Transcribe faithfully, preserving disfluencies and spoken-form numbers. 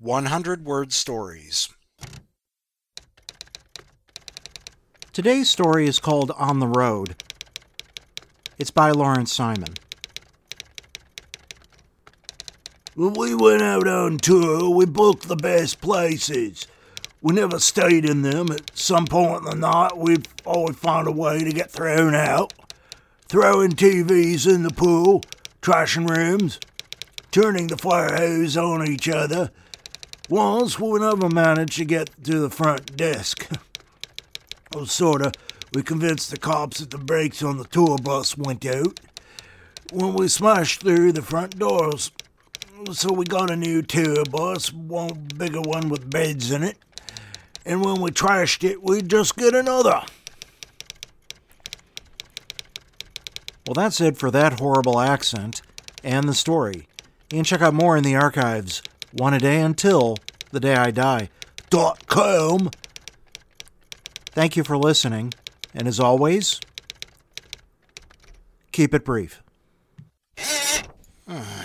one hundred word stories. Today's story is called On the Road. It's by Lawrence Simon. When we went out on tour, we booked the best places. We never stayed in them. At some point in the night, we'd always find a way to get thrown out. Throwing T Vs in the pool, trashing rooms, turning the fire hose on each other. Once, we never managed to get to the front desk. Well, sorta, we convinced the cops that the brakes on the tour bus went out when we smashed through the front doors. So we got a new tour bus, one bigger one with beds in it, and when we trashed it, we'd just get another. Well, that's it for that horrible accent and the story. You can check out more in the archives, one a day until the day I die. Dot com. Thank you for listening, and as always, keep it brief.